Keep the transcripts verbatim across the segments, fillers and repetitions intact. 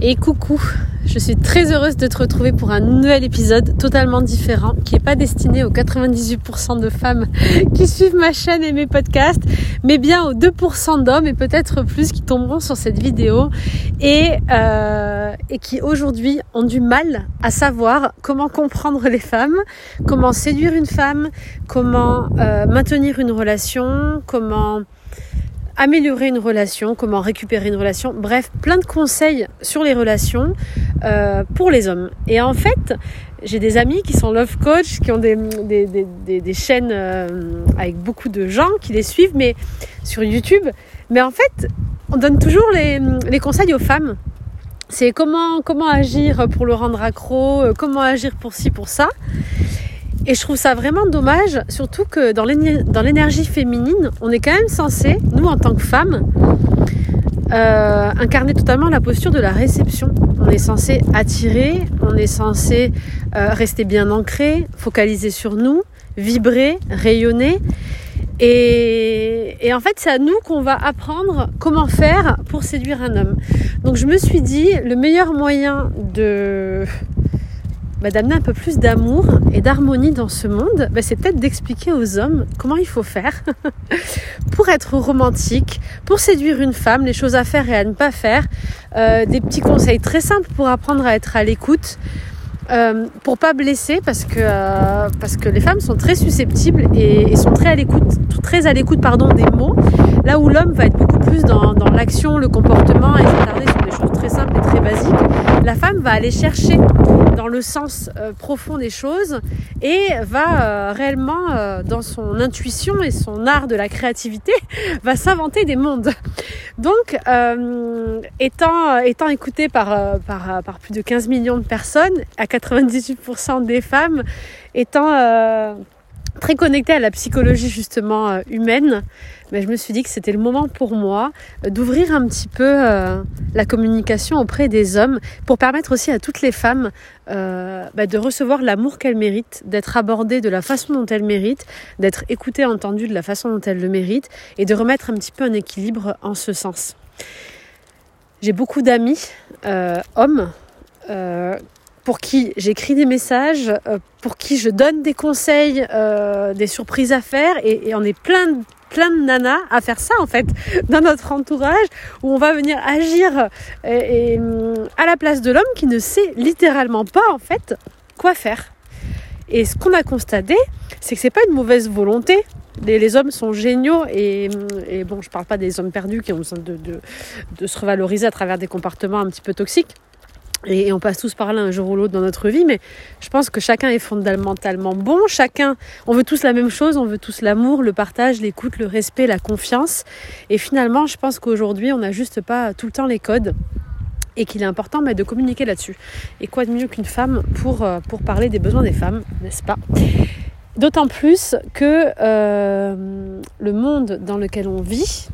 Et coucou, je suis très heureuse de te retrouver pour un nouvel épisode totalement différent qui n'est pas destiné aux quatre-vingt-dix-huit pour cent de femmes qui suivent ma chaîne et mes podcasts, mais bien aux deux pour cent d'hommes et peut-être plus qui tomberont sur cette vidéo et, euh, et qui aujourd'hui ont du mal à savoir comment comprendre les femmes, comment séduire une femme, comment euh, maintenir une relation, comment améliorer une relation, comment récupérer une relation, bref, plein de conseils sur les relations euh, pour les hommes. Et en fait, j'ai des amis qui sont love coach, qui ont des, des, des, des, des chaînes euh, avec beaucoup de gens qui les suivent, mais sur YouTube. Mais en fait, on donne toujours les, les conseils aux femmes. C'est comment, comment agir pour le rendre accro, comment agir pour ci, pour ça. Et je trouve ça vraiment dommage, surtout que dans l'énergie féminine, on est quand même censé, nous en tant que femmes, euh, incarner totalement la posture de la réception. On est censé attirer, on est censé euh, rester bien ancré, focaliser sur nous, vibrer, rayonner. Et, et en fait, c'est à nous qu'on va apprendre comment faire pour séduire un homme. Donc je me suis dit, le meilleur moyen de... Bah, d'amener un peu plus d'amour et d'harmonie dans ce monde, bah, c'est peut-être d'expliquer aux hommes comment il faut faire pour être romantique, pour séduire une femme, les choses à faire et à ne pas faire, euh, des petits conseils très simples pour apprendre à être à l'écoute, euh, pour pas blesser parce que euh, parce que les femmes sont très susceptibles et, et sont très à l'écoute, très à l'écoute pardon des mots, là où l'homme va être beaucoup plus dans, dans l'action, le comportement et s'attarder sur des choses très simples et très basiques. La femme va aller chercher dans le sens euh, profond des choses et va euh, réellement euh, dans son intuition et son art de la créativité va s'inventer des mondes. Donc euh, étant, étant écoutée par, euh, par, par plus de quinze millions de personnes, à quatre-vingt-dix-huit pour cent des femmes, étant euh, très connectée à la psychologie justement euh, humaine, mais je me suis dit que c'était le moment pour moi d'ouvrir un petit peu euh, la communication auprès des hommes pour permettre aussi à toutes les femmes euh, bah, de recevoir l'amour qu'elles méritent, d'être abordées de la façon dont elles méritent, d'être écoutées, entendues de la façon dont elles le méritent et de remettre un petit peu un équilibre en ce sens. J'ai beaucoup d'amis euh, hommes euh, pour qui j'écris des messages, euh, pour qui je donne des conseils, euh, des surprises à faire et, et on est plein de plein de nanas à faire ça en fait dans notre entourage où on va venir agir et, et, à la place de l'homme qui ne sait littéralement pas en fait quoi faire. Et ce qu'on a constaté, c'est que c'est pas une mauvaise volonté. Les, les hommes sont géniaux et, et bon, je parle pas des hommes perdus qui ont besoin de, de, de se revaloriser à travers des comportements un petit peu toxiques. Et on passe tous par là un jour ou l'autre dans notre vie, mais je pense que chacun est fondamentalement bon. Chacun, on veut tous la même chose, on veut tous l'amour, le partage, l'écoute, le respect, la confiance. Et finalement, je pense qu'aujourd'hui, on n'a juste pas tout le temps les codes et qu'il est important bah, de communiquer là-dessus. Et quoi de mieux qu'une femme pour, pour parler des besoins des femmes, n'est-ce pas ? D'autant plus que euh, le monde dans lequel on vit,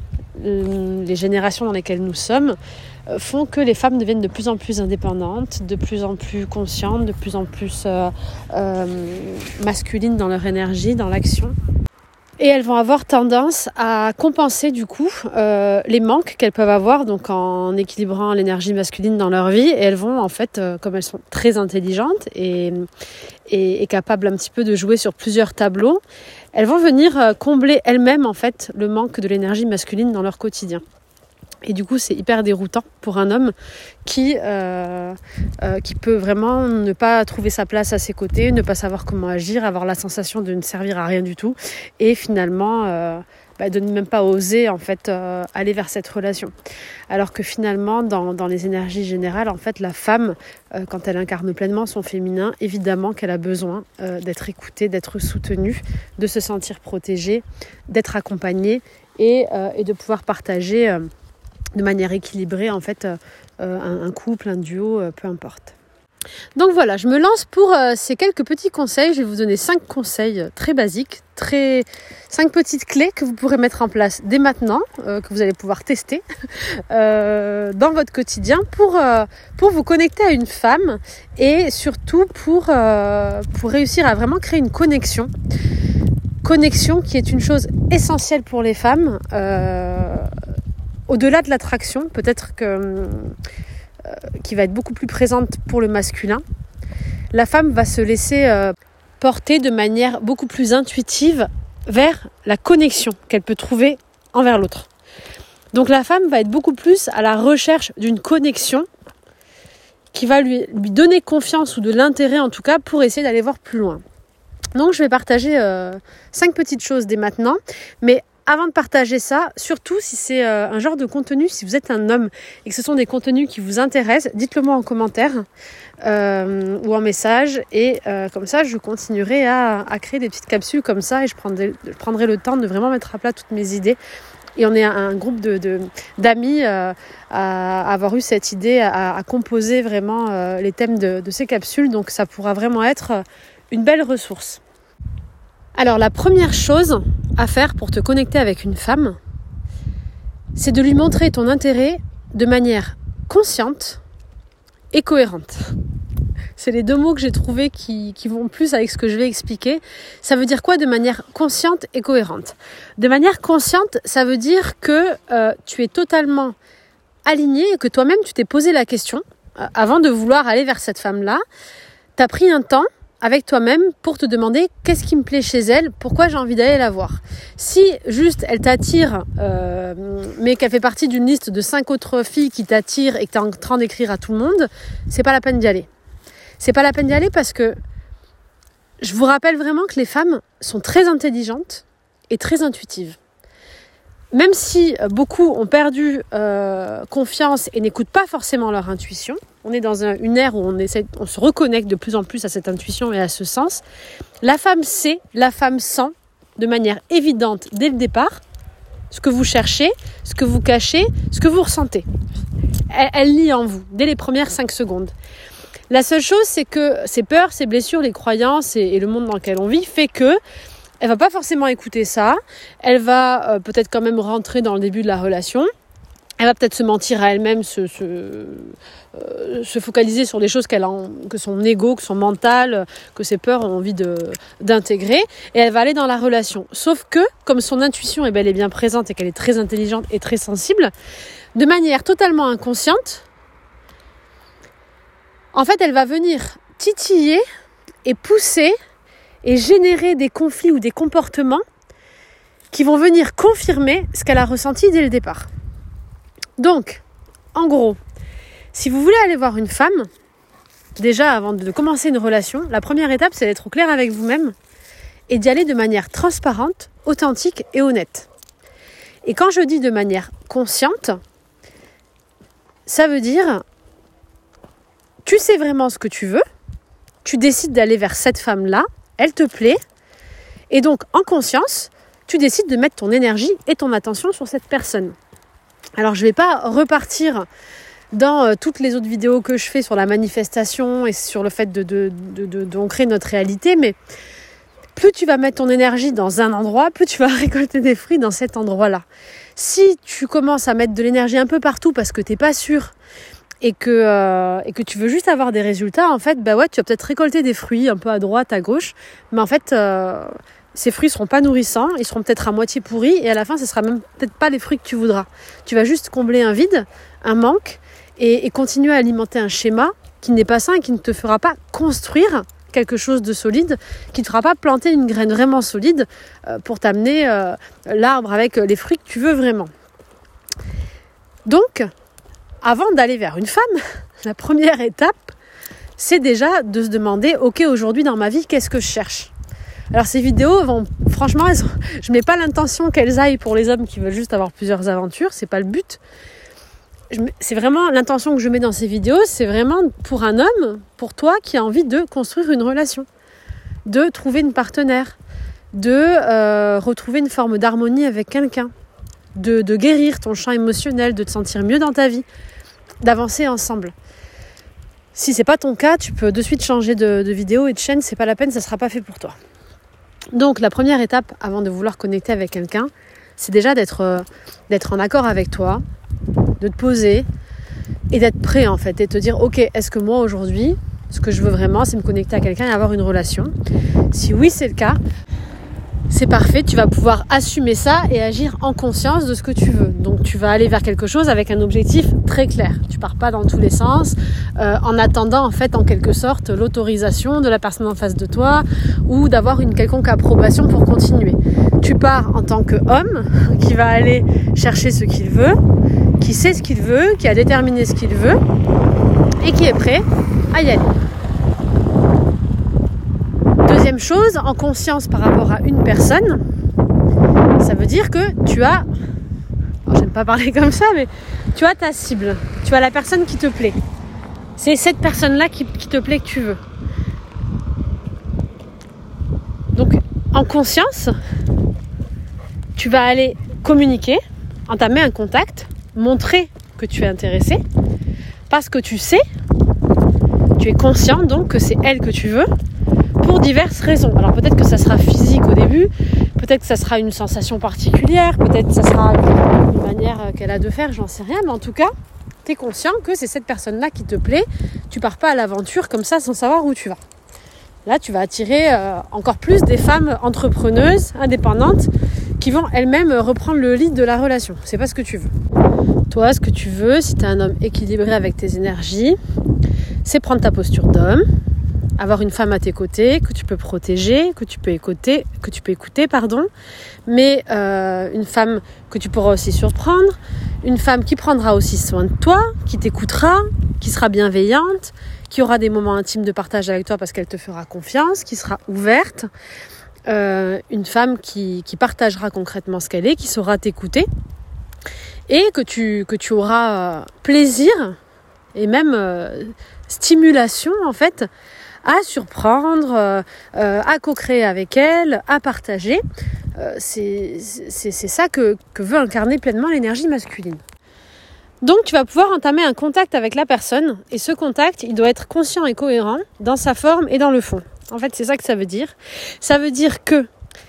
les générations dans lesquelles nous sommes, font que les femmes deviennent de plus en plus indépendantes, de plus en plus conscientes, de plus en plus euh, euh, masculines dans leur énergie, dans l'action. Et elles vont avoir tendance à compenser du coup euh, les manques qu'elles peuvent avoir donc en équilibrant l'énergie masculine dans leur vie. Et elles vont en fait, euh, comme elles sont très intelligentes et, et, et capables un petit peu de jouer sur plusieurs tableaux, elles vont venir euh, combler elles-mêmes en fait le manque de l'énergie masculine dans leur quotidien. Et du coup, c'est hyper déroutant pour un homme qui, euh, euh, qui peut vraiment ne pas trouver sa place à ses côtés, ne pas savoir comment agir, avoir la sensation de ne servir à rien du tout et finalement euh, bah, de ne même pas oser en fait, euh, aller vers cette relation. Alors que finalement, dans, dans les énergies générales, en fait, la femme, euh, quand elle incarne pleinement son féminin, évidemment qu'elle a besoin euh, d'être écoutée, d'être soutenue, de se sentir protégée, d'être accompagnée et, euh, et de pouvoir partager... Euh, de manière équilibrée en fait euh, un, un couple, un duo, euh, peu importe. Donc voilà, je me lance pour euh, ces quelques petits conseils. Je vais vous donner cinq conseils très basiques, très cinq petites clés que vous pourrez mettre en place dès maintenant, euh, que vous allez pouvoir tester euh, dans votre quotidien pour euh, pour vous connecter à une femme et surtout pour euh, pour réussir à vraiment créer une connexion. Connexion qui est une chose essentielle pour les femmes. Euh, Au-delà de l'attraction, peut-être que euh, qui va être beaucoup plus présente pour le masculin, la femme va se laisser euh, porter de manière beaucoup plus intuitive vers la connexion qu'elle peut trouver envers l'autre. Donc la femme va être beaucoup plus à la recherche d'une connexion qui va lui, lui donner confiance ou de l'intérêt en tout cas pour essayer d'aller voir plus loin. Donc je vais partager euh, cinq petites choses dès maintenant, mais avant de partager ça, surtout si c'est euh, un genre de contenu, si vous êtes un homme et que ce sont des contenus qui vous intéressent, dites-le moi en commentaire euh, ou en message et euh, comme ça je continuerai à, à créer des petites capsules comme ça et je prendrai, je prendrai le temps de vraiment mettre à plat toutes mes idées. Et on est un, un groupe de, de, d'amis euh, à avoir eu cette idée, à, à composer vraiment euh, les thèmes de, de ces capsules, donc ça pourra vraiment être une belle ressource. Alors la première chose à faire pour te connecter avec une femme, c'est de lui montrer ton intérêt de manière consciente et cohérente. C'est les deux mots que j'ai trouvés qui, qui vont plus avec ce que je vais expliquer. Ça veut dire quoi de manière consciente et cohérente ? De manière consciente, ça veut dire que euh, tu es totalement aligné et que toi-même tu t'es posé la question euh, avant de vouloir aller vers cette femme-là. Tu as pris un temps avec toi-même pour te demander qu'est-ce qui me plaît chez elle, pourquoi j'ai envie d'aller la voir. Si juste elle t'attire, euh, mais qu'elle fait partie d'une liste de cinq autres filles qui t'attirent et que tu es en train d'écrire à tout le monde, c'est pas la peine d'y aller. C'est pas la peine d'y aller parce que je vous rappelle vraiment que les femmes sont très intelligentes et très intuitives. Même si beaucoup ont perdu euh, confiance et n'écoutent pas forcément leur intuition, on est dans un, une ère où on, essaie, on se reconnecte de plus en plus à cette intuition et à ce sens. La femme sait, la femme sent de manière évidente dès le départ ce que vous cherchez, ce que vous cachez, ce que vous ressentez. Elle, elle lit en vous dès les premières cinq secondes. La seule chose, c'est que ces peurs, ces blessures, les croyances et, et le monde dans lequel on vit fait que elle va pas forcément écouter ça. Elle va euh, peut-être quand même rentrer dans le début de la relation. Elle va peut-être se mentir à elle-même, se, se, euh, se focaliser sur des choses qu'elle a, en, que son ego, que son mental, que ses peurs ont envie de, d'intégrer. Et elle va aller dans la relation. Sauf que, comme son intuition est bel et bien présente et qu'elle est très intelligente et très sensible, de manière totalement inconsciente, en fait, elle va venir titiller et pousser et générer des conflits ou des comportements qui vont venir confirmer ce qu'elle a ressenti dès le départ. Donc, en gros, si vous voulez aller voir une femme, déjà avant de commencer une relation, la première étape, c'est d'être au clair avec vous-même et d'y aller de manière transparente, authentique et honnête. Et quand je dis de manière consciente, ça veut dire, tu sais vraiment ce que tu veux, tu décides d'aller vers cette femme-là, elle te plaît, et donc en conscience, tu décides de mettre ton énergie et ton attention sur cette personne. Alors je ne vais pas repartir dans euh, toutes les autres vidéos que je fais sur la manifestation et sur le fait de, de, de, de, d'ancrer notre réalité, mais plus tu vas mettre ton énergie dans un endroit, plus tu vas récolter des fruits dans cet endroit-là. Si tu commences à mettre de l'énergie un peu partout parce que tu n'es pas sûr et que, euh, et que tu veux juste avoir des résultats, en fait, bah ouais, tu vas peut-être récolter des fruits un peu à droite, à gauche, mais en fait, euh, ces fruits seront pas nourrissants, ils seront peut-être à moitié pourris, et à la fin, ce sera même peut-être pas les fruits que tu voudras. Tu vas juste combler un vide, un manque, et, et continuer à alimenter un schéma qui n'est pas sain et qui ne te fera pas construire quelque chose de solide, qui ne te fera pas planter une graine vraiment solide euh, pour t'amener euh, l'arbre avec les fruits que tu veux vraiment. Donc, avant d'aller vers une femme, la première étape, c'est déjà de se demander, ok, aujourd'hui dans ma vie, qu'est-ce que je cherche ? Alors ces vidéos vont, franchement, elles sont, je mets pas l'intention qu'elles aillent pour les hommes qui veulent juste avoir plusieurs aventures, c'est pas le but. Je, c'est vraiment l'intention que je mets dans ces vidéos, c'est vraiment pour un homme, pour toi qui a envie de construire une relation, de trouver une partenaire, de euh, retrouver une forme d'harmonie avec quelqu'un, de, de guérir ton champ émotionnel, de te sentir mieux dans ta vie, d'avancer ensemble. Si c'est pas ton cas, tu peux de suite changer de, de vidéo et de chaîne, c'est pas la peine, ça sera pas fait pour toi. Donc la première étape avant de vouloir connecter avec quelqu'un, c'est déjà d'être, euh, d'être en accord avec toi, de te poser et d'être prêt en fait et te dire ok, est-ce que moi aujourd'hui, ce que je veux vraiment, c'est me connecter à quelqu'un et avoir une relation ? Si oui, c'est le cas, c'est parfait, tu vas pouvoir assumer ça et agir en conscience de ce que tu veux. Donc tu vas aller vers quelque chose avec un objectif très clair. Tu pars pas dans tous les sens euh, en attendant en fait en quelque sorte l'autorisation de la personne en face de toi ou d'avoir une quelconque approbation pour continuer. Tu pars en tant qu'homme qui va aller chercher ce qu'il veut, qui sait ce qu'il veut, qui a déterminé ce qu'il veut et qui est prêt à y aller. Deuxième chose, en conscience par rapport à une personne, ça veut dire que tu as, alors j'aime pas parler comme ça, mais tu as ta cible, tu as la personne qui te plaît. C'est cette personne-là qui, qui te plaît que tu veux. Donc en conscience, tu vas aller communiquer, entamer un contact, montrer que tu es intéressé, parce que tu sais, tu es conscient donc que c'est elle que tu veux, pour diverses raisons. Alors peut-être que ça sera physique au début, peut-être que ça sera une sensation particulière, peut-être que ça sera une manière qu'elle a de faire, j'en sais rien, mais en tout cas, tu es conscient que c'est cette personne-là qui te plaît, tu pars pas à l'aventure comme ça sans savoir où tu vas. Là, tu vas attirer euh, encore plus des femmes entrepreneuses, indépendantes, qui vont elles-mêmes reprendre le lead de la relation. C'est pas ce que tu veux. Toi, ce que tu veux, si tu es un homme équilibré avec tes énergies, c'est prendre ta posture d'homme, avoir une femme à tes côtés que tu peux protéger, que tu peux écouter, que tu peux écouter, pardon, mais euh, une femme que tu pourras aussi surprendre, une femme qui prendra aussi soin de toi, qui t'écoutera, qui sera bienveillante, qui aura des moments intimes de partage avec toi parce qu'elle te fera confiance, qui sera ouverte, euh, une femme qui, qui partagera concrètement ce qu'elle est, qui saura t'écouter et que tu, que tu auras euh, plaisir et même euh, stimulation en fait à surprendre, euh, euh, à co-créer avec elle, à partager. Euh, c'est, c'est, c'est ça que, que veut incarner pleinement l'énergie masculine. Donc tu vas pouvoir entamer un contact avec la personne et ce contact, il doit être conscient et cohérent dans sa forme et dans le fond. En fait, c'est ça que ça veut dire. Ça veut dire que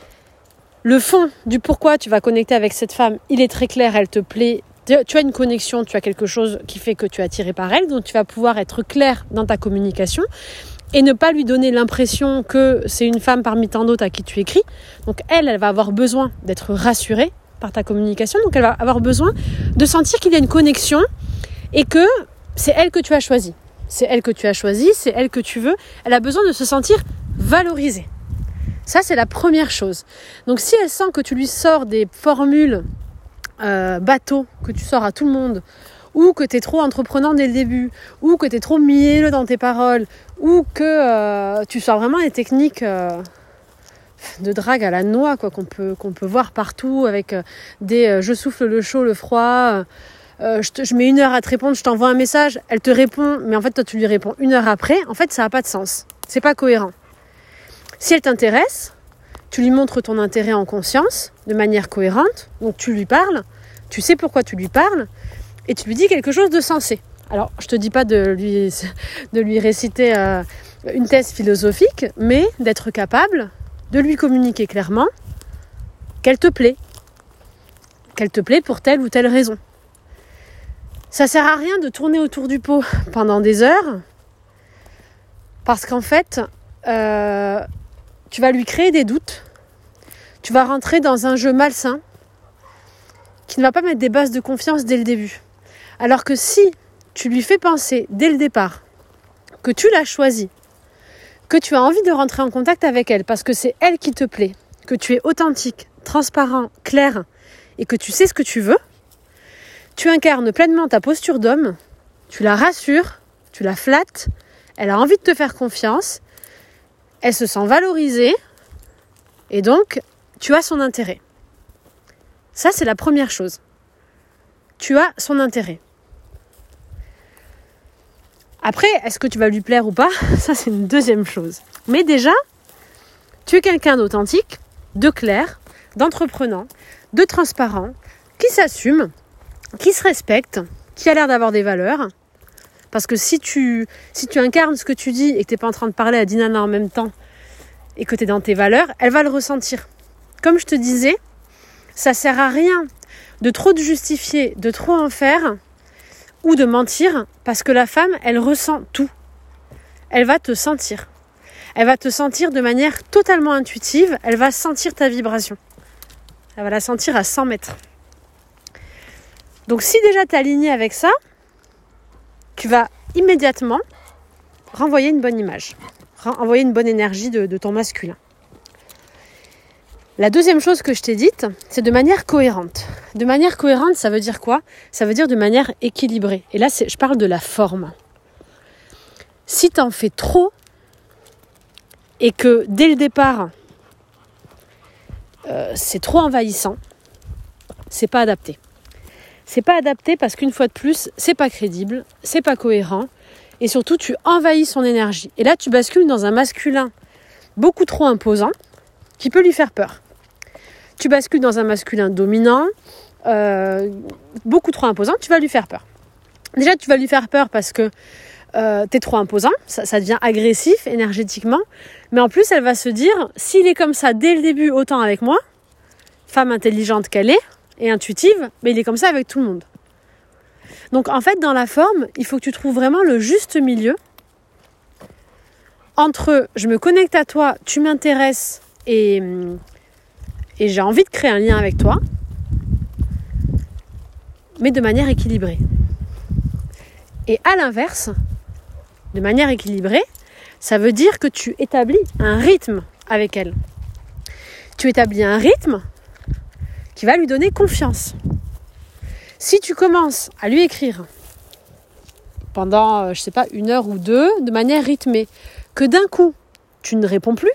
le fond du pourquoi tu vas connecter avec cette femme, il est très clair, elle te plaît, tu as une connexion, tu as quelque chose qui fait que tu es attiré par elle, donc tu vas pouvoir être clair dans ta communication et ne pas lui donner l'impression que c'est une femme parmi tant d'autres à qui tu écris. Donc elle, elle va avoir besoin d'être rassurée par ta communication, donc elle va avoir besoin de sentir qu'il y a une connexion et que c'est elle que tu as choisie. C'est elle que tu as choisie, c'est elle que tu veux. Elle a besoin de se sentir valorisée. Ça, c'est la première chose. Donc si elle sent que tu lui sors des formules euh, bateaux, que tu sors à tout le monde, ou que tu es trop entreprenant dès le début, ou que tu es trop mielleux dans tes paroles, ou que euh, tu sors vraiment des techniques euh, de drague à la noix, quoi, qu'on peut, qu'on peut voir partout, avec euh, des euh, « je souffle le chaud, le froid euh, », je, te, je mets une heure à te répondre, je t'envoie un message, elle te répond, mais en fait toi tu lui réponds une heure après, en fait ça n'a pas de sens, c'est pas cohérent. Si elle t'intéresse, tu lui montres ton intérêt en conscience, de manière cohérente, donc tu lui parles, tu sais pourquoi tu lui parles, et tu lui dis quelque chose de sensé. Alors, je te dis pas de lui, de lui réciter euh, une thèse philosophique, mais d'être capable de lui communiquer clairement qu'elle te plaît, qu'elle te plaît pour telle ou telle raison. Ça sert à rien de tourner autour du pot pendant des heures, parce qu'en fait, euh, tu vas lui créer des doutes, tu vas rentrer dans un jeu malsain qui ne va pas mettre des bases de confiance dès le début. Alors que si tu lui fais penser dès le départ que tu l'as choisie, que tu as envie de rentrer en contact avec elle parce que c'est elle qui te plaît, que tu es authentique, transparent, clair et que tu sais ce que tu veux, tu incarnes pleinement ta posture d'homme, tu la rassures, tu la flattes, elle a envie de te faire confiance, elle se sent valorisée et donc tu as son intérêt. Ça, c'est la première chose. Tu as son intérêt. Après, est-ce que tu vas lui plaire ou pas ? Ça, c'est une deuxième chose. Mais déjà, tu es quelqu'un d'authentique, de clair, d'entreprenant, de transparent, qui s'assume, qui se respecte, qui a l'air d'avoir des valeurs. Parce que si tu, si tu incarnes ce que tu dis et que tu n'es pas en train de parler à Dinana en même temps et que tu es dans tes valeurs, elle va le ressentir. Comme je te disais, ça ne sert à rien de trop te justifier, de trop en faire ou de mentir parce que la femme, elle ressent tout. Elle va te sentir. Elle va te sentir de manière totalement intuitive. Elle va sentir ta vibration. Elle va la sentir à cent mètres. Donc si déjà tu es aligné avec ça, tu vas immédiatement renvoyer une bonne image. Renvoyer une bonne énergie de, de ton masculin. La deuxième chose que je t'ai dite, c'est de manière cohérente. De manière cohérente, ça veut dire quoi ? Ça veut dire de manière équilibrée. Et là, c'est, je parle de la forme. Si tu en fais trop et que dès le départ, euh, c'est trop envahissant, c'est pas adapté. C'est pas adapté parce qu'une fois de plus, c'est pas crédible, c'est pas cohérent et surtout, tu envahis son énergie. Et là, tu bascules dans un masculin beaucoup trop imposant qui peut lui faire peur. Tu bascules dans un masculin dominant, euh, beaucoup trop imposant, tu vas lui faire peur. Déjà, tu vas lui faire peur parce que euh, tu es trop imposant, ça, ça devient agressif énergétiquement. Mais en plus, elle va se dire, s'il est comme ça dès le début, autant avec moi, femme intelligente qu'elle est, et intuitive, mais il est comme ça avec tout le monde. Donc en fait, dans la forme, il faut que tu trouves vraiment le juste milieu entre je me connecte à toi, tu m'intéresses et... Et j'ai envie de créer un lien avec toi, mais de manière équilibrée. Et à l'inverse, de manière équilibrée, ça veut dire que tu établis un rythme avec elle. Tu établis un rythme qui va lui donner confiance. Si tu commences à lui écrire pendant, je sais pas, une heure ou deux, de manière rythmée, que d'un coup, tu ne réponds plus,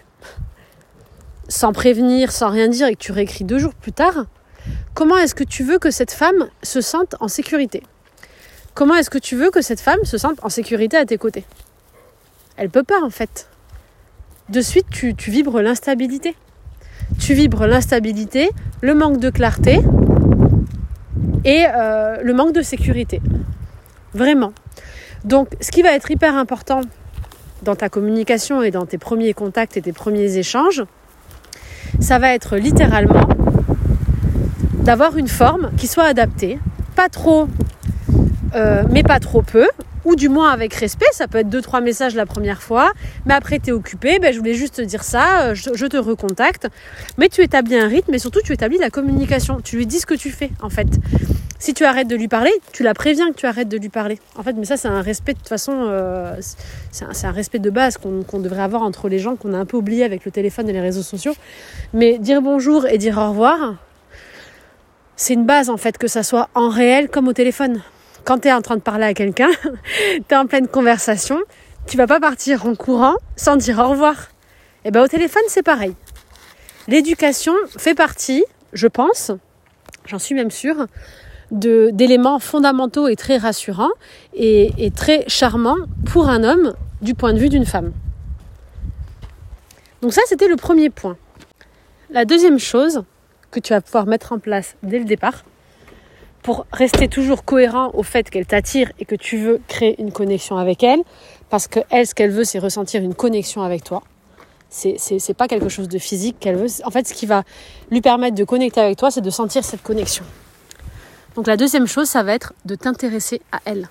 sans prévenir, sans rien dire et que tu réécris deux jours plus tard, comment est-ce que tu veux que cette femme se sente en sécurité ? Comment est-ce que tu veux que cette femme se sente en sécurité à tes côtés ? Elle peut pas en fait. De suite, tu, tu vibres l'instabilité. Tu vibres l'instabilité, le manque de clarté et euh, le manque de sécurité. Vraiment. Donc, ce qui va être hyper important dans ta communication et dans tes premiers contacts et tes premiers échanges, ça va être littéralement d'avoir une forme qui soit adaptée, pas trop, euh, mais pas trop peu, ou du moins avec respect. Ça peut être deux, trois messages la première fois, mais après t'es occupé, ben, je voulais juste te dire ça, je, je te recontacte. Mais tu établis un rythme et surtout tu établis la communication. Tu lui dis ce que tu fais en fait. Si tu arrêtes de lui parler, tu la préviens que tu arrêtes de lui parler. En fait, mais ça, c'est un respect de toute façon, euh, c'est, un, c'est un respect de base qu'on, qu'on devrait avoir entre les gens, qu'on a un peu oublié avec le téléphone et les réseaux sociaux. Mais dire bonjour et dire au revoir, c'est une base en fait, que ça soit en réel comme au téléphone. Quand tu es en train de parler à quelqu'un, tu es en pleine conversation, tu vas pas partir en courant sans dire au revoir. Et ben au téléphone, c'est pareil. L'éducation fait partie, je pense, j'en suis même sûre, De, d'éléments fondamentaux et très rassurants et, et très charmants pour un homme du point de vue d'une femme. Donc ça, c'était le premier point. La deuxième chose que tu vas pouvoir mettre en place dès le départ pour rester toujours cohérent au fait qu'elle t'attire et que tu veux créer une connexion avec elle, parce qu'elle, ce qu'elle veut, c'est ressentir une connexion avec toi. C'est, c'est, c'est pas quelque chose de physique qu'elle veut. En fait, ce qui va lui permettre de connecter avec toi, c'est de sentir cette connexion. Donc la deuxième chose, ça va être de t'intéresser à elle.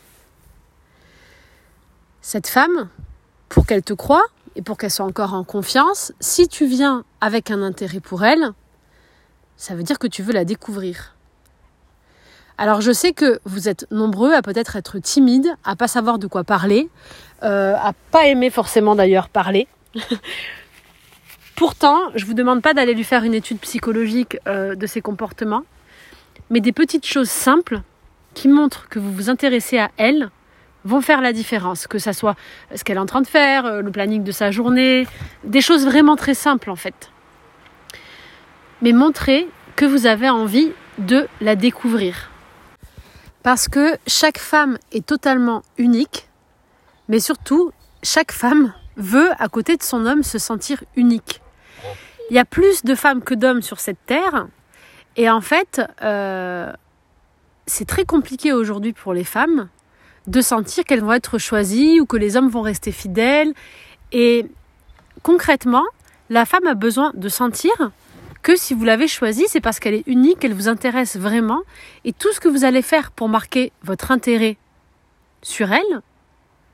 Cette femme, pour qu'elle te croie et pour qu'elle soit encore en confiance, si tu viens avec un intérêt pour elle, ça veut dire que tu veux la découvrir. Alors je sais que vous êtes nombreux à peut-être être timides, à pas savoir de quoi parler, euh, à pas aimer forcément d'ailleurs parler. Pourtant, je vous demande pas d'aller lui faire une étude psychologique euh, de ses comportements, mais des petites choses simples qui montrent que vous vous intéressez à elle vont faire la différence. Que ça soit ce qu'elle est en train de faire, le planning de sa journée, des choses vraiment très simples en fait. Mais montrez que vous avez envie de la découvrir. Parce que chaque femme est totalement unique, mais surtout, chaque femme veut, à côté de son homme, se sentir unique. Il y a plus de femmes que d'hommes sur cette terre. Et en fait, euh, c'est très compliqué aujourd'hui pour les femmes de sentir qu'elles vont être choisies ou que les hommes vont rester fidèles. Et concrètement, la femme a besoin de sentir que si vous l'avez choisie, c'est parce qu'elle est unique, qu'elle vous intéresse vraiment. Et tout ce que vous allez faire pour marquer votre intérêt sur elle,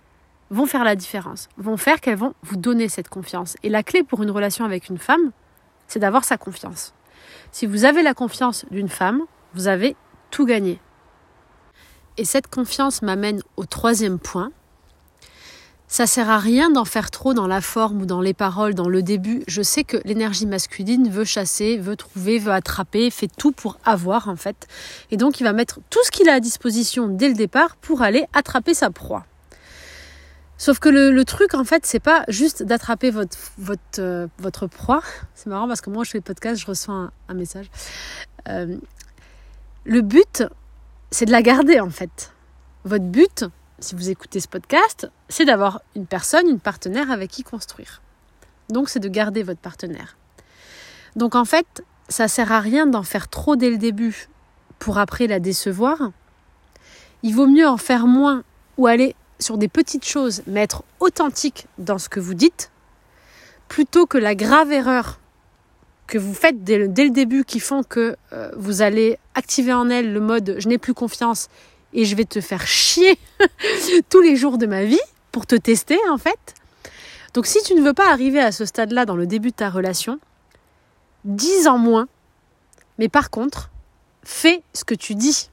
vont faire la différence, vont faire qu'elles vont vous donner cette confiance. Et la clé pour une relation avec une femme, c'est d'avoir sa confiance. Si vous avez la confiance d'une femme, vous avez tout gagné. Et cette confiance m'amène au troisième point. Ça sert à rien d'en faire trop dans la forme ou dans les paroles, dans le début. Je sais que l'énergie masculine veut chasser, veut trouver, veut attraper, fait tout pour avoir en fait. Et donc il va mettre tout ce qu'il a à disposition dès le départ pour aller attraper sa proie. Sauf que le, le truc en fait, c'est pas juste d'attraper votre, votre, euh, votre proie. C'est marrant parce que moi je fais le podcast, je reçois un, un message. Euh, le but, c'est de la garder en fait. Votre but, si vous écoutez ce podcast, c'est d'avoir une personne, une partenaire avec qui construire. Donc, c'est de garder votre partenaire. Donc, en fait, ça ne sert à rien d'en faire trop dès le début pour après la décevoir. Il vaut mieux en faire moins ou aller sur des petites choses, mais être authentique dans ce que vous dites, plutôt que la grave erreur que vous faites dès le, dès le début qui font que euh, vous allez activer en elle le mode « je n'ai plus confiance » et je vais te faire chier tous les jours de ma vie pour te tester en fait. Donc si tu ne veux pas arriver à ce stade-là dans le début de ta relation, dis en moins, mais par contre, fais ce que tu dis.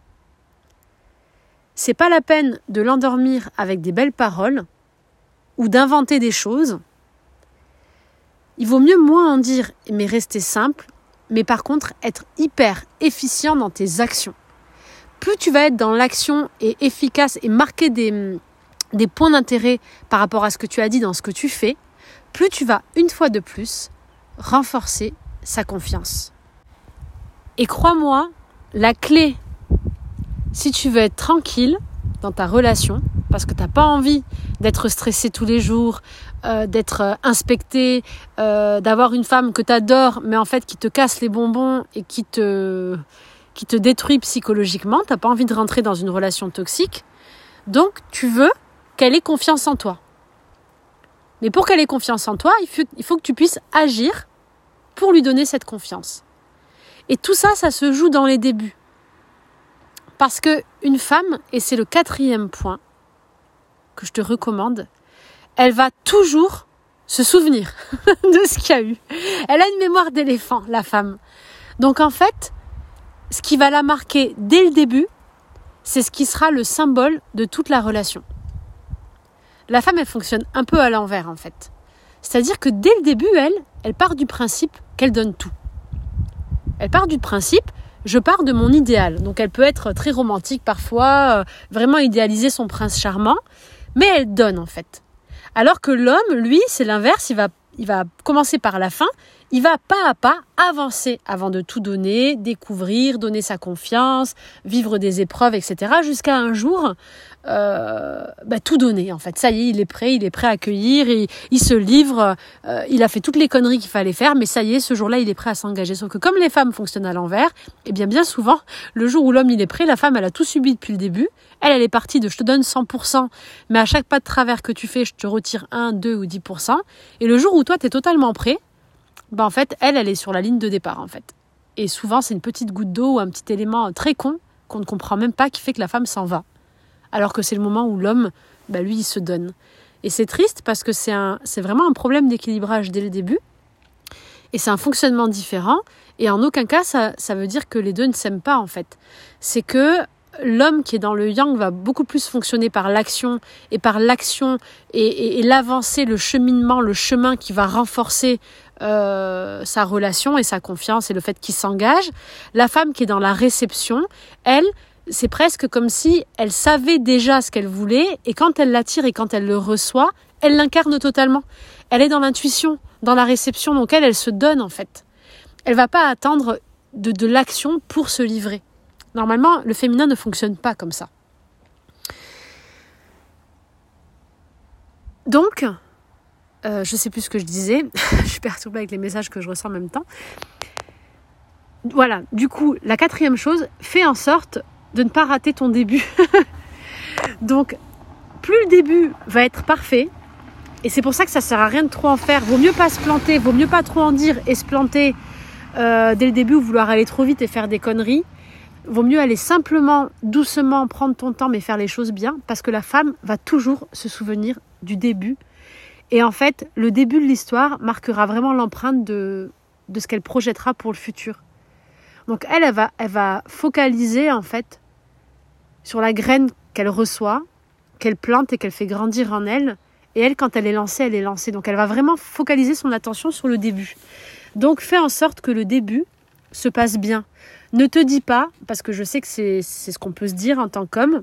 C'est pas la peine de l'endormir avec des belles paroles ou d'inventer des choses. Il vaut mieux moins en dire, mais rester simple, mais par contre être hyper efficient dans tes actions. Plus tu vas être dans l'action et efficace et marquer des, des points d'intérêt par rapport à ce que tu as dit dans ce que tu fais, plus tu vas une fois de plus renforcer sa confiance. Et crois-moi, la clé, si tu veux être tranquille dans ta relation, parce que tu n'as pas envie d'être stressé tous les jours, euh, d'être inspecté, euh, d'avoir une femme que tu adores, mais en fait qui te casse les bonbons et qui te... qui te détruit psychologiquement, tu n'as pas envie de rentrer dans une relation toxique, donc tu veux qu'elle ait confiance en toi. Mais pour qu'elle ait confiance en toi, il faut, il faut que tu puisses agir pour lui donner cette confiance. Et tout ça, ça se joue dans les débuts. Parce qu'une femme, et c'est le quatrième point que je te recommande, elle va toujours se souvenir de ce qu'il y a eu. Elle a une mémoire d'éléphant, la femme. Donc en fait, ce qui va la marquer dès le début, c'est ce qui sera le symbole de toute la relation. La femme, elle fonctionne un peu à l'envers en fait. C'est-à-dire que dès le début, elle, elle part du principe qu'elle donne tout. Elle part du principe, je pars de mon idéal. Donc elle peut être très romantique parfois, euh, vraiment idéaliser son prince charmant, mais elle donne en fait. Alors que l'homme, lui, c'est l'inverse, il va, il va commencer par la fin, il va pas à pas avancer avant de tout donner, découvrir, donner sa confiance, vivre des épreuves, et cetera. Jusqu'à un jour, euh, bah, tout donner en fait. Ça y est, il est prêt, il est prêt à accueillir, il, il se livre, euh, il a fait toutes les conneries qu'il fallait faire, mais ça y est, ce jour-là, il est prêt à s'engager. Sauf que comme les femmes fonctionnent à l'envers, eh bien bien souvent, le jour où l'homme il est prêt, la femme elle a tout subi depuis le début. Elle, elle est partie de je te donne cent pour cent, mais à chaque pas de travers que tu fais, je te retire un, deux ou dix pour cent. Et le jour où toi, tu es totalement prêt, ben en fait, elle, elle est sur la ligne de départ, en fait. Et souvent, c'est une petite goutte d'eau ou un petit élément très con qu'on ne comprend même pas qui fait que la femme s'en va. Alors que c'est le moment où l'homme, ben lui, il se donne. Et c'est triste parce que c'est, un, c'est vraiment un problème d'équilibrage dès le début. Et c'est un fonctionnement différent. Et en aucun cas, ça, ça veut dire que les deux ne s'aiment pas, en fait. C'est que l'homme qui est dans le yang va beaucoup plus fonctionner par l'action et par l'action et, et, et l'avancée, le cheminement, le chemin qui va renforcer euh, sa relation et sa confiance et le fait qu'il s'engage. La femme qui est dans la réception, elle, c'est presque comme si elle savait déjà ce qu'elle voulait et quand elle l'attire et quand elle le reçoit, elle l'incarne totalement. Elle est dans l'intuition, dans la réception, donc elle, elle se donne en fait. Elle va pas attendre de, de l'action pour se livrer. Normalement, le féminin ne fonctionne pas comme ça. Donc, euh, je ne sais plus ce que je disais. Je suis perturbée avec les messages que je reçois en même temps. Voilà, du coup, la quatrième chose, fais en sorte de ne pas rater ton début. Donc, plus le début va être parfait, et c'est pour ça que ça ne sert à rien de trop en faire. Vaut mieux pas se planter, vaut mieux pas trop en dire et se planter euh, dès le début ou vouloir aller trop vite et faire des conneries. vaut mieux aller simplement, doucement, prendre ton temps, mais faire les choses bien, parce que la femme va toujours se souvenir du début. Et en fait, le début de l'histoire marquera vraiment l'empreinte de, de ce qu'elle projettera pour le futur. Donc elle, elle va, elle va focaliser en fait sur la graine qu'elle reçoit, qu'elle plante et qu'elle fait grandir en elle. Et elle, quand elle est lancée, elle est lancée. Donc elle va vraiment focaliser son attention sur le début. Donc fais en sorte que le début se passe bien. Ne te dis pas, parce que je sais que c'est, c'est ce qu'on peut se dire en tant qu'homme,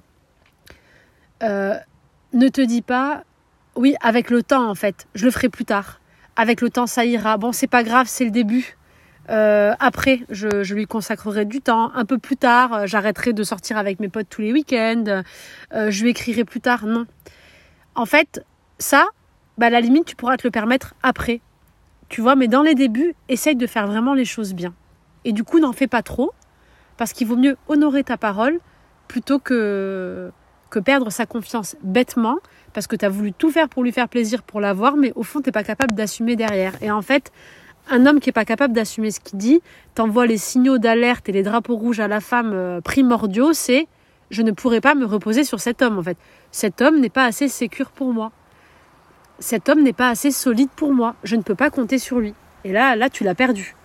euh, ne te dis pas, oui, avec le temps en fait, je le ferai plus tard. Avec le temps, ça ira. Bon, c'est pas grave, c'est le début. Euh, après, je, je lui consacrerai du temps. Un peu plus tard, euh, j'arrêterai de sortir avec mes potes tous les week-ends. Euh, je lui écrirai plus tard. Non. En fait, ça, bah, à la limite, tu pourras te le permettre après. Tu vois, mais dans les débuts, essaye de faire vraiment les choses bien. Et du coup, n'en fais pas trop, parce qu'il vaut mieux honorer ta parole plutôt que, que perdre sa confiance bêtement, parce que tu as voulu tout faire pour lui faire plaisir, pour l'avoir, mais au fond, tu n'es pas capable d'assumer derrière. Et en fait, un homme qui n'est pas capable d'assumer ce qu'il dit, t'envoie les signaux d'alerte et les drapeaux rouges à la femme euh, primordiaux, c'est « je ne pourrai pas me reposer sur cet homme ». En fait, cet homme n'est pas assez sécure pour moi. Cet homme n'est pas assez solide pour moi. Je ne peux pas compter sur lui. Et là, là, tu l'as perdu.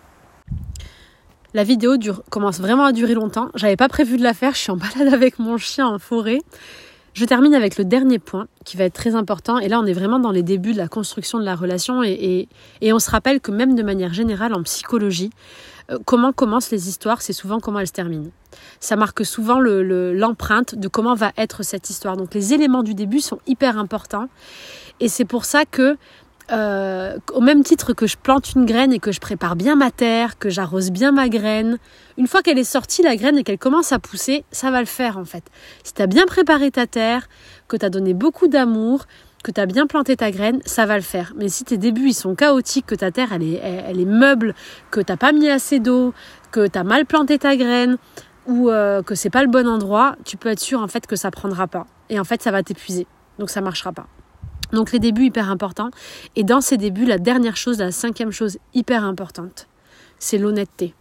La vidéo dure, commence vraiment à durer longtemps. J'avais pas prévu de la faire. Je suis en balade avec mon chien en forêt. Je termine avec le dernier point qui va être très important. Et là, on est vraiment dans les débuts de la construction de la relation. Et, et, et on se rappelle que même de manière générale en psychologie, euh, comment commencent les histoires, c'est souvent comment elles se terminent. Ça marque souvent le, le, l'empreinte de comment va être cette histoire. Donc les éléments du début sont hyper importants. Et c'est pour ça que, euh, au même titre que je plante une graine et que je prépare bien ma terre, que j'arrose bien ma graine, une fois qu'elle est sortie, la graine, et qu'elle commence à pousser, ça va le faire en fait. Si tu as bien préparé ta terre, que tu as donné beaucoup d'amour, que tu as bien planté ta graine, ça va le faire. Mais si tes débuts ils sont chaotiques, que ta terre elle est, elle, elle est meuble, que tu n'as pas mis assez d'eau, que tu as mal planté ta graine, ou euh, que c'est pas le bon endroit, tu peux être sûr en fait que ça prendra pas. Et en fait, ça va t'épuiser. Donc ça marchera pas. Donc les débuts hyper importants. Et dans ces débuts, la dernière chose, la cinquième chose hyper importante, c'est l'honnêteté.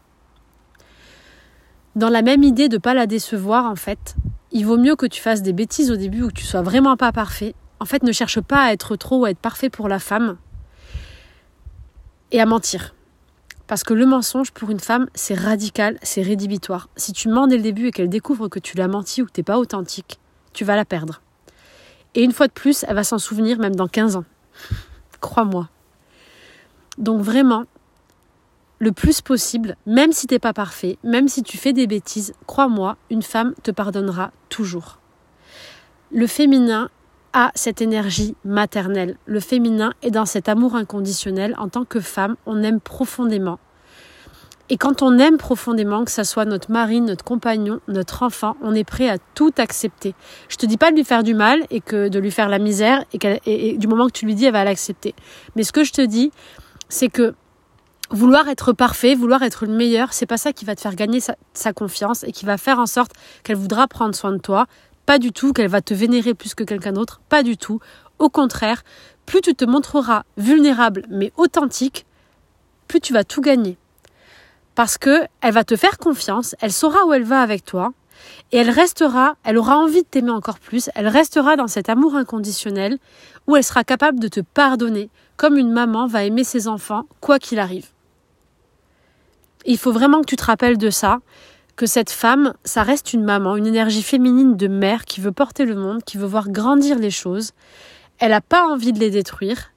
Dans la même idée de ne pas la décevoir, en fait, il vaut mieux que tu fasses des bêtises au début ou que tu sois vraiment pas parfait. En fait, ne cherche pas à être trop ou à être parfait pour la femme et à mentir. Parce que le mensonge pour une femme, c'est radical, c'est rédhibitoire. Si tu mens dès le début et qu'elle découvre que tu l'as menti ou que tu n'es pas authentique, tu vas la perdre. Et une fois de plus, elle va s'en souvenir même dans quinze ans. Crois-moi. Donc vraiment, le plus possible, même si tu n'es pas parfait, même si tu fais des bêtises, crois-moi, une femme te pardonnera toujours. Le féminin a cette énergie maternelle. Le féminin est dans cet amour inconditionnel. En tant que femme, on aime profondément. Et quand on aime profondément, que ça soit notre mari, notre compagnon, notre enfant, on est prêt à tout accepter. Je te dis pas de lui faire du mal et que de lui faire la misère et, qu'elle, et, et du moment que tu lui dis, elle va l'accepter. Mais ce que je te dis, c'est que vouloir être parfait, vouloir être le meilleur, c'est pas ça qui va te faire gagner sa, sa confiance et qui va faire en sorte qu'elle voudra prendre soin de toi. Pas du tout, qu'elle va te vénérer plus que quelqu'un d'autre. Pas du tout. Au contraire, plus tu te montreras vulnérable mais authentique, plus tu vas tout gagner. Parce que elle va te faire confiance, elle saura où elle va avec toi et elle restera, elle aura envie de t'aimer encore plus, elle restera dans cet amour inconditionnel où elle sera capable de te pardonner comme une maman va aimer ses enfants quoi qu'il arrive. Il faut vraiment que tu te rappelles de ça, que cette femme, ça reste une maman, une énergie féminine de mère qui veut porter le monde, qui veut voir grandir les choses. Elle n'a pas envie de les détruire.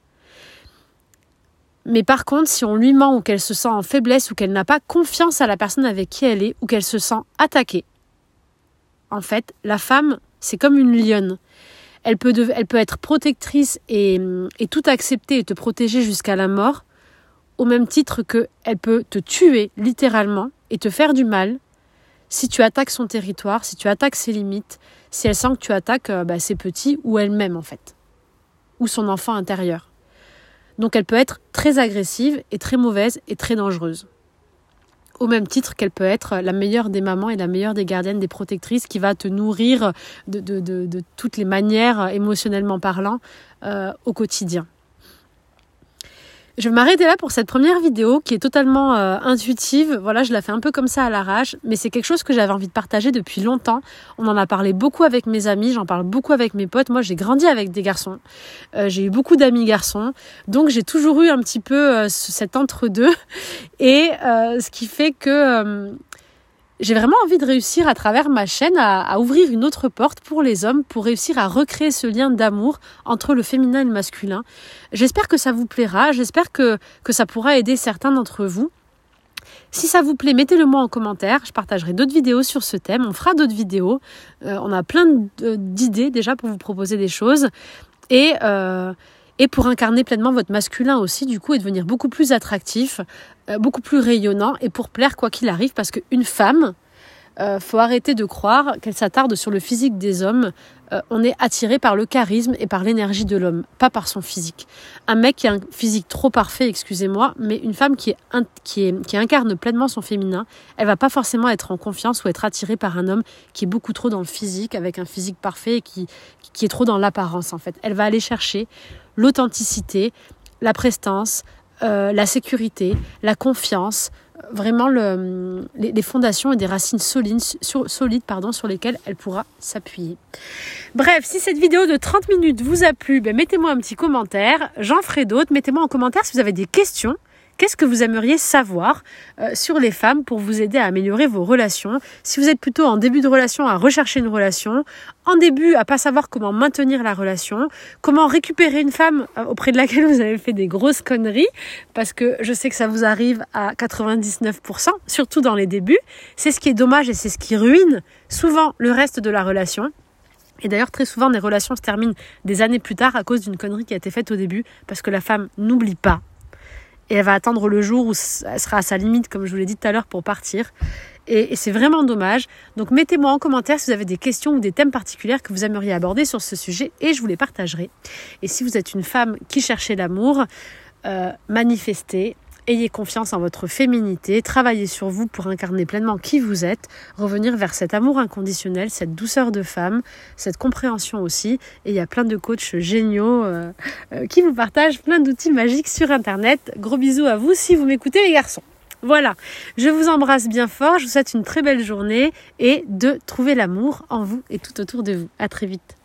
Mais par contre, si on lui ment ou qu'elle se sent en faiblesse ou qu'elle n'a pas confiance à la personne avec qui elle est ou qu'elle se sent attaquée, en fait, la femme, c'est comme une lionne. Elle peut, de, elle peut être protectrice et, et tout accepter et te protéger jusqu'à la mort, au même titre qu'elle peut te tuer littéralement et te faire du mal si tu attaques son territoire, si tu attaques ses limites, si elle sent que tu attaques euh, bah, ses petits ou elle-même en fait, ou son enfant intérieur. Donc elle peut être très agressive et très mauvaise et très dangereuse. Au même titre qu'elle peut être la meilleure des mamans et la meilleure des gardiennes, des protectrices qui va te nourrir de, de, de, de toutes les manières, émotionnellement parlant, euh, au quotidien. Je vais m'arrêter là pour cette première vidéo qui est totalement euh, intuitive. Voilà, je la fais un peu comme ça à l'arrache, mais c'est quelque chose que j'avais envie de partager depuis longtemps. On en a parlé beaucoup avec mes amis, j'en parle beaucoup avec mes potes. Moi, j'ai grandi avec des garçons. Euh, j'ai eu beaucoup d'amis garçons, donc j'ai toujours eu un petit peu euh, cet entre-deux. Et euh, ce qui fait que... Euh, J'ai vraiment envie de réussir à travers ma chaîne à, à ouvrir une autre porte pour les hommes, pour réussir à recréer ce lien d'amour entre le féminin et le masculin. J'espère que ça vous plaira, j'espère que, que ça pourra aider certains d'entre vous. Si ça vous plaît, mettez-le moi en commentaire, je partagerai d'autres vidéos sur ce thème, on fera d'autres vidéos, euh, on a plein d'idées déjà pour vous proposer des choses. Et... Euh, Et pour incarner pleinement votre masculin aussi, du coup, et devenir beaucoup plus attractif, euh, beaucoup plus rayonnant, et pour plaire quoi qu'il arrive, parce qu'une femme, euh, faut arrêter de croire qu'elle s'attarde sur le physique des hommes. Euh, on est attiré par le charisme et par l'énergie de l'homme, pas par son physique. Un mec qui a un physique trop parfait, excusez-moi, mais une femme qui, est, qui, est, qui incarne pleinement son féminin, elle va pas forcément être en confiance ou être attirée par un homme qui est beaucoup trop dans le physique, avec un physique parfait et qui, qui est trop dans l'apparence en fait. Elle va aller chercher l'authenticité, la prestance, euh, la sécurité, la confiance, vraiment le, les, les fondations et des racines solides, sur, solides pardon, sur lesquelles elle pourra s'appuyer. Bref, si cette vidéo de trente minutes vous a plu, ben mettez-moi un petit commentaire, j'en ferai d'autres. Mettez-moi en commentaire si vous avez des questions. Qu'est-ce que vous aimeriez savoir euh, sur les femmes pour vous aider à améliorer vos relations? Si vous êtes plutôt en début de relation à rechercher une relation, en début à pas savoir comment maintenir la relation, comment récupérer une femme euh, auprès de laquelle vous avez fait des grosses conneries, parce que je sais que ça vous arrive à quatre-vingt-dix-neuf pour cent, surtout dans les débuts. C'est ce qui est dommage et c'est ce qui ruine souvent le reste de la relation. Et d'ailleurs, très souvent, des relations se terminent des années plus tard à cause d'une connerie qui a été faite au début, parce que la femme n'oublie pas. Et elle va attendre le jour où elle sera à sa limite, comme je vous l'ai dit tout à l'heure, pour partir. Et, et c'est vraiment dommage. Donc mettez-moi en commentaire si vous avez des questions ou des thèmes particuliers que vous aimeriez aborder sur ce sujet et je vous les partagerai. Et si vous êtes une femme qui cherchez l'amour, euh, manifestez. Ayez confiance en votre féminité, travaillez sur vous pour incarner pleinement qui vous êtes, revenir vers cet amour inconditionnel, cette douceur de femme, cette compréhension aussi. Et il y a plein de coachs géniaux euh, euh, qui vous partagent plein d'outils magiques sur Internet. Gros bisous à vous si vous m'écoutez les garçons. Voilà, je vous embrasse bien fort, je vous souhaite une très belle journée et de trouver l'amour en vous et tout autour de vous. À très vite.